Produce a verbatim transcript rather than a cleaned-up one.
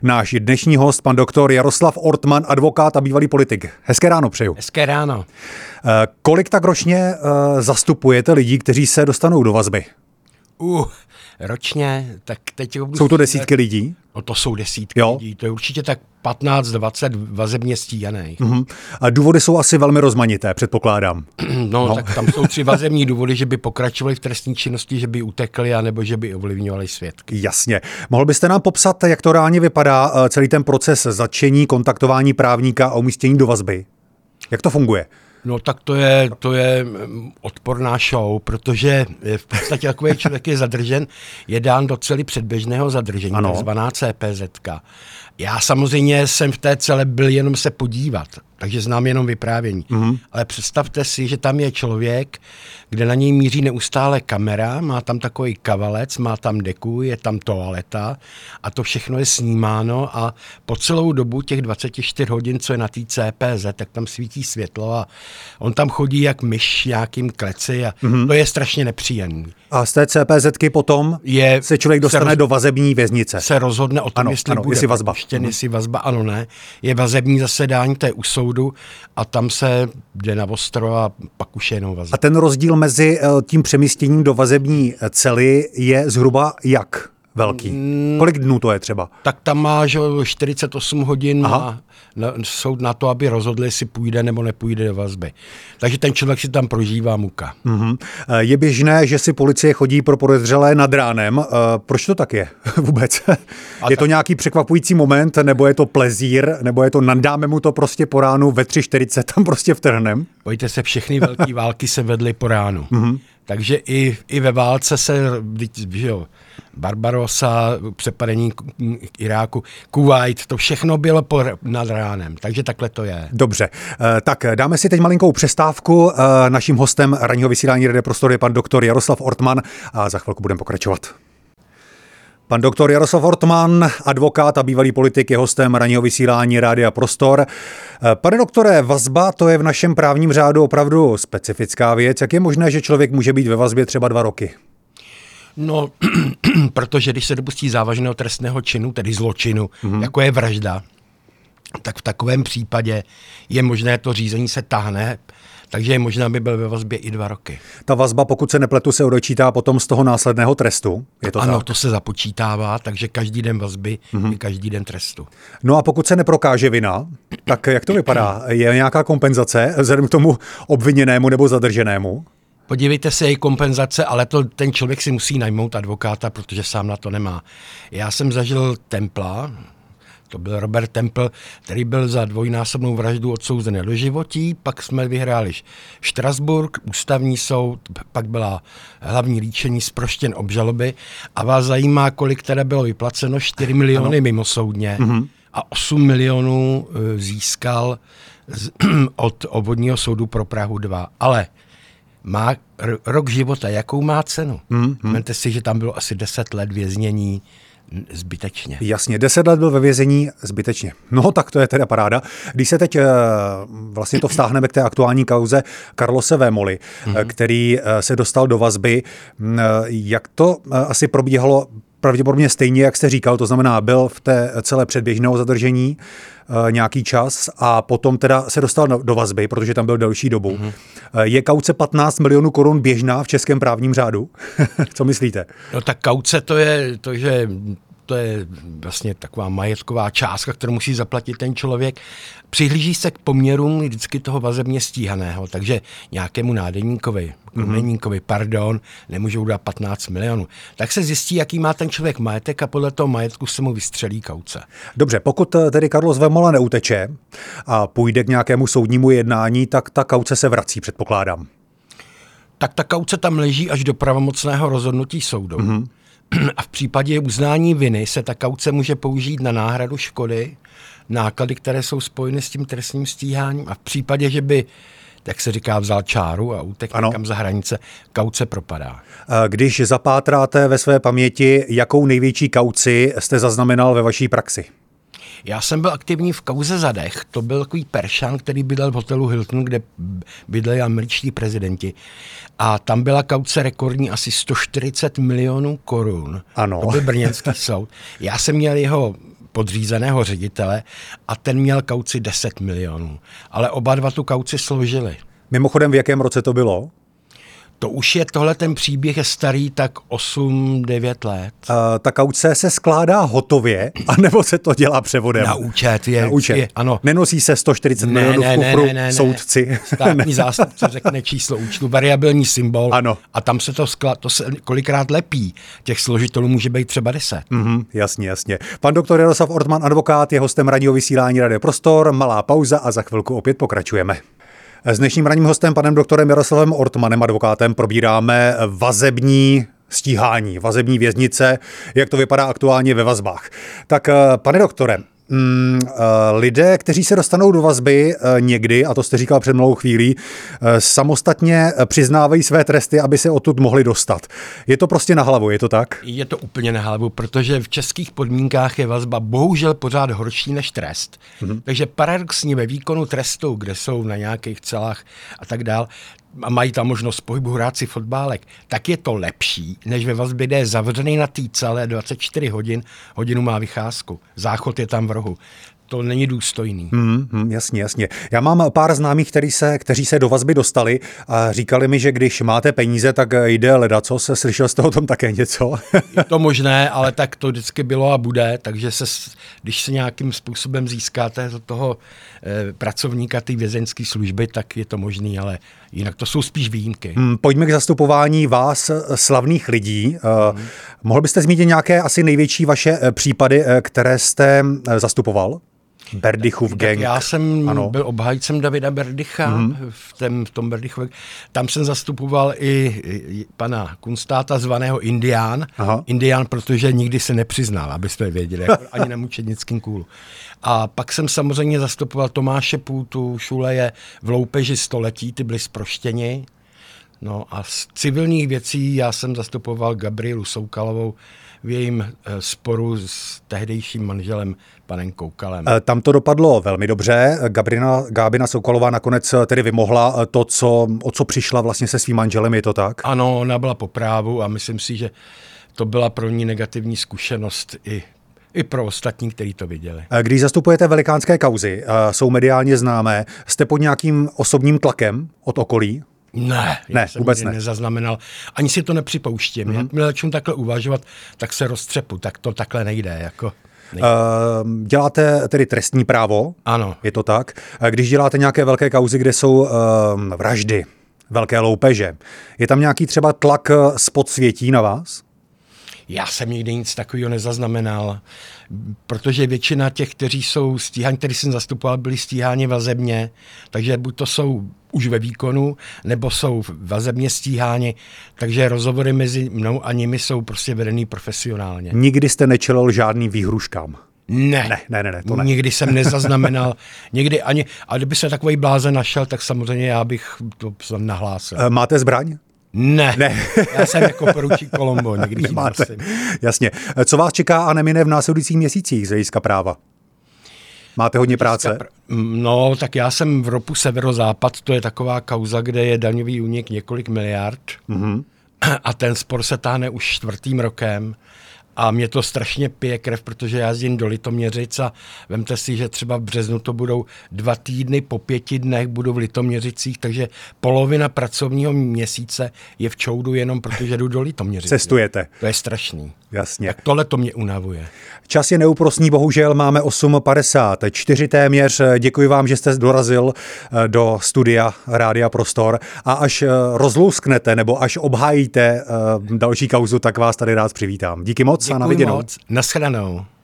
Náš dnešní host, pan doktor Jaroslav Ortman, advokát a bývalý politik. Hezké ráno přeju. Hezké ráno. Kolik tak ročně uh, zastupujete lidí, kteří se dostanou do vazby? Uh, ročně, tak teď... Jsou to desítky lidí? No to jsou desítky jo. lidí, to je určitě tak patnáct dvacet vazebně stíhaných. Uh-huh. A důvody jsou asi velmi rozmanité, předpokládám. No, no, tak tam jsou tři vazební důvody, že by pokračovali v trestní činnosti, že by utekli, anebo že by ovlivňovali svědky. Jasně. Mohl byste nám popsat, jak to reálně vypadá celý ten proces zatčení, kontaktování právníka a umístění do vazby? Jak to funguje? No tak to je, to je odporná show, protože v podstatě takový člověk je zadržen, je dán do cely předběžného zadržení, ano. Takzvaná C P Z ka. Já samozřejmě jsem v té cele byl jenom se podívat, takže znám jenom vyprávění. Mm-hmm. Ale představte si, že tam je člověk, kde na něj míří neustále kamera, má tam takový kavalec, má tam deku, je tam toaleta a to všechno je snímáno a po celou dobu těch dvacet čtyři hodin, co je na té C P Z, tak tam svítí světlo a on tam chodí jak myš nějakým kleci a mm-hmm. to je strašně nepříjemný. A z té C P Z ky potom je, se člověk dostane se roz... do vazební věznice. Se rozhodne o tom, ano, jestli ano, bude jestli vazba. Puštěn, mm-hmm. jestli vazba, ano, ne. Je vazební zasedání, to je u soudu a tam se jde na ostro a pak už je jenom vazba. A ten rozdíl mezi tím přemístěním do vazební cely je zhruba jak velký? Kolik dnů to je třeba? Tak tam máš čtyřicet osm hodin na, na soud na to, aby rozhodli, jestli půjde nebo nepůjde do vazby. Takže ten člověk si tam prožívá muka. Mm-hmm. Je běžné, že si policie chodí pro podezřelé nad ránem. Proč to tak je vůbec? A je to tak... nějaký překvapující moment, nebo je to plezír, nebo je to nandáme mu to prostě po ránu ve tři čtyřicet tam prostě vtrhnem? Pojďte se, všechny velké války se vedly po ránu. Mm-hmm. Takže i, i ve válce se, jo, Barbarossa, přepadení Iráku, Kuwait, to všechno bylo po, nad ránem, takže takhle to je. Dobře, tak dáme si teď malinkou přestávku. Naším hostem ranního vysílání Rádia Prostor je pan doktor Jaroslav Ortman a za chvilku budeme pokračovat. Pan doktor Jaroslav Ortman, advokát a bývalý politik, je hostem ranního vysílání Rádia Prostor. Pane doktore, vazba, to je v našem právním řádu opravdu specifická věc. Jak je možné, že člověk může být ve vazbě třeba dva roky? No, protože když se dopustí závažného trestného činu, tedy zločinu, mm-hmm. jako je vražda, tak v takovém případě je možné, to řízení se táhne, takže je možné, aby byl ve vazbě i dva roky. Ta vazba, pokud se nepletu, se odečítá potom z toho následného trestu? Je to ano, tak? To se započítává, takže každý den vazby mm-hmm. je každý den trestu. No a pokud se neprokáže vina, tak jak to vypadá? Je nějaká kompenzace vzhledem k tomu obviněnému nebo zadrženému? Podívejte se, její kompenzace, ale to ten člověk si musí najmout advokáta, protože sám na to nemá. Já jsem zažil Templa, to byl Robert Temple, který byl za dvojnásobnou vraždu odsouzen do životí, pak jsme vyhráli Štrasburk, ústavní soud, pak byla hlavní líčení, zproštěn obžaloby a vás zajímá, kolik teda bylo vyplaceno, čtyři miliony ano. mimosoudně mm-hmm. a osm milionů získal z, od obvodního soudu pro Prahu dva, ale má r- rok života, jakou má cenu? Mm-hmm. Vemte si, že tam bylo asi deset let věznění zbytečně. Jasně, deset let byl ve vězení zbytečně. No tak to je teda paráda. Když se teď vlastně to vztáhneme k té aktuální kauze Carlose Vémoly, mm-hmm. který se dostal do vazby, jak to asi probíhalo pravděpodobně stejně, jak jste říkal, to znamená, byl v té celé předběžného zadržení e, nějaký čas a potom teda se dostal do, do vazby, protože tam byl delší dobu. Mm-hmm. E, je kauce patnáct milionů korun běžná v českém právním řádu? Co myslíte? No tak kauce to je to, že to je vlastně taková majetková částka, kterou musí zaplatit ten člověk. Přihlíží se k poměrům vždycky toho vazebně stíhaného, takže nějakému nádeníkovi, krumeníkovi, mm-hmm. pardon, nemůžou dát patnáct milionů. Tak se zjistí, jaký má ten člověk majetek a podle toho majetku se mu vystřelí kauce. Dobře, pokud tedy Carlos Vémola neuteče a půjde k nějakému soudnímu jednání, tak ta kauce se vrací, předpokládám. Tak ta kauce tam leží až do pravomocného rozhodnutí soudu. Mm-hmm. A v případě uznání viny se ta kauce může použít na náhradu škody, náklady, které jsou spojeny s tím trestním stíháním a v případě, že by, tak se říká, vzal čáru a utekl někam za hranice, kauce propadá. Když zapátráte ve své paměti, jakou největší kauci jste zaznamenal ve vaší praxi? Já jsem byl aktivní v kauze Zadeh, to byl takový Peršan, který bydlel v hotelu Hilton, kde bydleli američtí prezidenti. A tam byla kauce rekordní asi sto čtyřicet milionů korun. Ano. To byl brněnský soud. Já jsem měl jeho podřízeného ředitele a ten měl kauci deset milionů. Ale oba dva tu kauci složili. Mimochodem, v jakém roce to bylo? To už je, tohle ten příběh je starý tak osm devět let. Uh, ta kauce se skládá hotově, anebo se to dělá převodem? Na účet. Je, Na účet. Je, ano. Nenosí se sto čtyřicet ne, milionů ne, v kufru ne, ne, ne, soudci. Státní zástupce řekne číslo účtu, variabilní symbol. Ano. A tam se to, skla, to se kolikrát lepí. Těch složitelů může být třeba deset. Mm-hmm, jasně, jasně. Pan doktor Jaroslav Ortman, advokát, je hostem ranního vysílání Radio Prostor. Malá pauza a za chvilku opět pokračujeme. S dnešním ranním hostem, panem doktorem Jaroslavem Ortmanem, advokátem, probíráme vazební stíhání, vazební věznice, jak to vypadá aktuálně ve vazbách. Tak, pane doktore, mm, lidé, kteří se dostanou do vazby někdy, a to jste říkal před malou chvílí, samostatně přiznávají své tresty, aby se odtud mohli dostat. Je to prostě na hlavu, je to tak? Je to úplně na hlavu, protože v českých podmínkách je vazba bohužel pořád horší než trest. Mm-hmm. Takže paradoxně ve výkonu trestu, kde jsou na nějakých celách a tak dál, a mají tam možnost pohybu, hrát si fotbálek, tak je to lepší, než ve vazbě, kde je zavřený na té celé dvacet čtyři hodin, hodinu má vycházku. Záchod je tam v rohu. To není důstojný. Hmm, hmm, jasně, jasně. Já mám pár známých, který se, kteří se do vazby dostali a říkali mi, že když máte peníze, tak jde ledacos. Slyšel jste o tom také něco? Je to možné, ale tak to vždycky bylo a bude, takže se, když se nějakým způsobem získáte do toho eh, pracovníka té vězeňské služby, tak je to možný, ale jinak to jsou spíš výjimky. Hmm, pojďme k zastupování vás, slavných lidí. Hmm. Mohl byste zmínit nějaké asi největší vaše případy, které jste zastupoval? Berdychův gang. Já jsem ano. byl obhájcem Davida Berdycha mm. v, tém, v tom Berdychově. Tam jsem zastupoval i, i pana Kunstáta zvaného Indián. Aha. Indián, protože nikdy se nepřiznal, abyste věděli, jako ani na mučednickým kůlu. A pak jsem samozřejmě zastupoval Tomáše Půtu, Šuleje v loupeži století, ty byli zproštěni. No a z civilních věcí já jsem zastupoval Gabrielu Soukalovou v jejím sporu s tehdejším manželem panem Koukalem. Tam to dopadlo velmi dobře. Gabrina, Gábina Soukalová nakonec tedy vymohla to, co, o co přišla vlastně se svým manželem, je to tak? Ano, ona byla po právu a myslím si, že to byla pro ní negativní zkušenost i I pro ostatní, kteří to viděli. Když zastupujete velikánské kauzy, jsou mediálně známé, jste pod nějakým osobním tlakem od okolí? Ne, ne já jsem vůbec ne. nezaznamenal. Ani si to nepřipouštím. Mm-hmm. Jakmile začnu takhle uvažovat, tak se roztřepu. Tak to takhle nejde. Jako nejde. Uh, děláte tedy trestní právo? Ano. Je to tak? Když děláte nějaké velké kauzy, kde jsou uh, vraždy, velké loupeže, je tam nějaký třeba tlak z podsvětí na vás? Já jsem nikdy nic takového nezaznamenal, protože většina těch, kteří jsou stíháni, který jsem zastupoval, byli stíháni vazebně, takže buď to jsou už ve výkonu, nebo jsou vazebně stíháni, takže rozhovory mezi mnou a nimi jsou prostě vedený profesionálně. Nikdy jste nečelil žádným výhruškám? Ne. Ne, ne, ne, ne to ne. Nikdy jsem nezaznamenal, nikdy ani, a kdyby se takový blázen našel, tak samozřejmě já bych to nahlásil. Máte zbraň? Ne, ne. Já jsem jako poručík Colombo, někdy nemáte. Jasně. Co vás čeká a nemine v následujících měsících z hlediska práva? Máte hodně práce? No, tak já jsem v ropu Severozápad, to je taková kauza, kde je daňový únik několik miliard mm-hmm. a ten spor se táhne už čtvrtým rokem. A mě to strašně pije krev, protože já jezdím do Litoměřic a vemte si, že třeba v březnu to budou dva týdny, po pěti dnech budu v Litoměřicích, takže polovina pracovního měsíce je v Čoudu jenom protože jdu do Litoměřic. Cestujete. To je strašný. Jasně. Tak tohle to mě unavuje. Čas je neúprosný, bohužel máme osm padesát čtyři téměř. Děkuji vám, že jste dorazil do studia Rádia Prostor a až rozlousknete nebo až obhájíte další kauzu, tak vás tady rád přivítám. Díky moc. Děkuji a na viděnou. moc. Naschledanou.